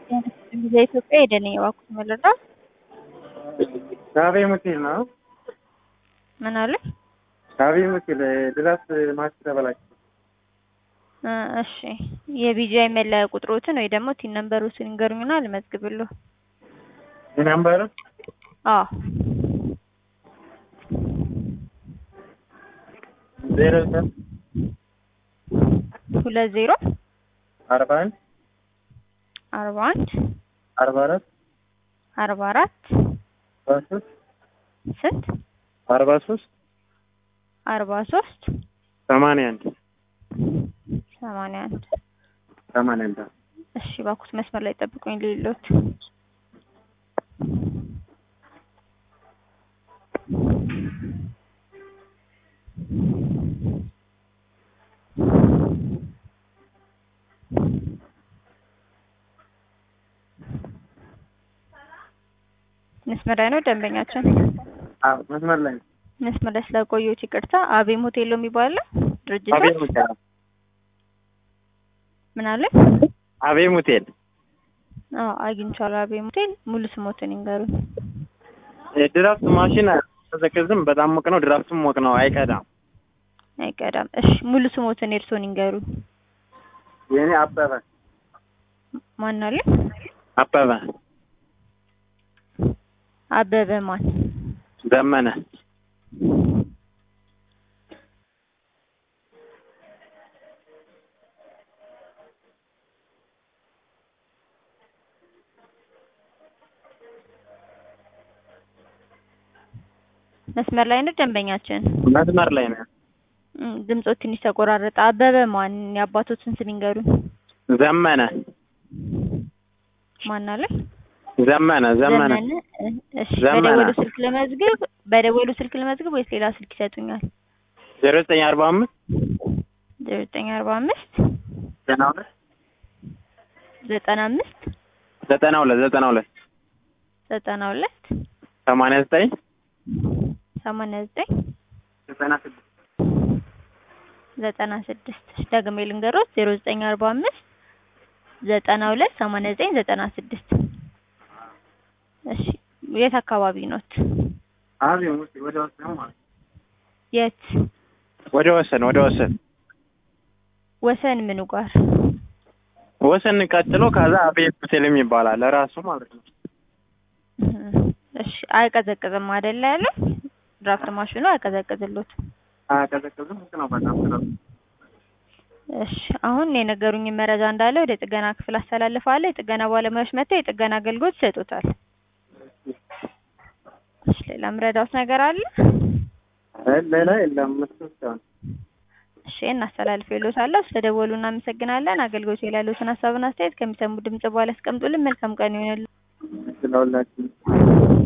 በኢትዮጵያ ሄደን የዋኩት መለዳ ሳቢ ሙቲል ነው። ምን አለ? ሳቢ ሙቲል ድረስ ማች ተበላሽ። እሺ የቢጂአይ መለያ ቁጥሮትን ወይ ደግሞ ቲን ነምበሮችን ይንገሩኝና ልመዝግብልዎ። ነምበር? አዎ 07 20 41 41 44 44 43 ስንት 43 43 81 81 እሺ ባኩት መስመር ላይ ጠብቁኝ ልይሎት። መስመር ላይ ነው ደንበኛችን? አዎ መስመር ላይ ስለቆየሁት ይቅርታ። አቤም ሆቴል ነው የሚባለው ድርጅት? አቤም ሆቴል። ምን አለ? አቤም ሆቴል። አዎ አግኝቻለሁ። አቤም ሆቴል። ሙሉ ስሞትን ይንገሩኝ። የድራፍት ማሽን ተዘከዝም በጣም ሞቅ ነው። ድራፍቱም ሞቅ ነው፣ አይቀዳም። እሺ ሙሉ ስሞትን እርሶን ይንገሩኝ። የኔ አበበ። ማን አለ? አበበ ማን? ዘመነ። መስመር ላይ ነው ደንበኛችን? መስመር ላይ ነው። ድምጾ ትንሽ ተቆራረጠ። አበበ ማን? የአባቶችን ስም ይንገሩኝ። ዘመነ። ማን አለ? ዘመነ። እሺ በደወሉ ስልክ ለመዝገብ ወይስ ሌላ ስልክ ይሰጡኛል? 0945 92 96 ደግሜ ልንገሮት 0945 92 89 96 እሺ የት አካባቢ ኖት? አቤም ወደ ወሰን ማለት የት? ወደ ወሰን ወሰን ምኑ ጋር? ወሰን ቀጥሎ ከዛ አቤም ሆቴል ይባላል ራሱ ማለት ነው። እሺ አይቀዘቅዝም አይደል ያለው? ድራፍት ማሽኑ አይቀዘቅዝልዎትም? አይቀዘቅዝም ነው በጣም ነው። እሺ አሁን የነገሩኝ መረጃ እንዳለ ወደ ጥገና ክፍል አስተላልፋለሁ። የጥገና ባለሙያዎች መጥተው የጥገና አገልግሎት ይሰጡታል። እሺ ሌላ ምረዳውት ነገር አለ? ሌላ የለም መስሎኝ። እሺ እናስተላልፍልዎታለሁ። ስለደወሉ እናመሰግናለን። አገልግሎት ላይ ያሉትን ሀሳብና አስተያየት ከሚሰሙ ድምጽ በኋላ አስቀምጡልን። መልካም ቀን ይሁንልዎት። ስለሁላችሁ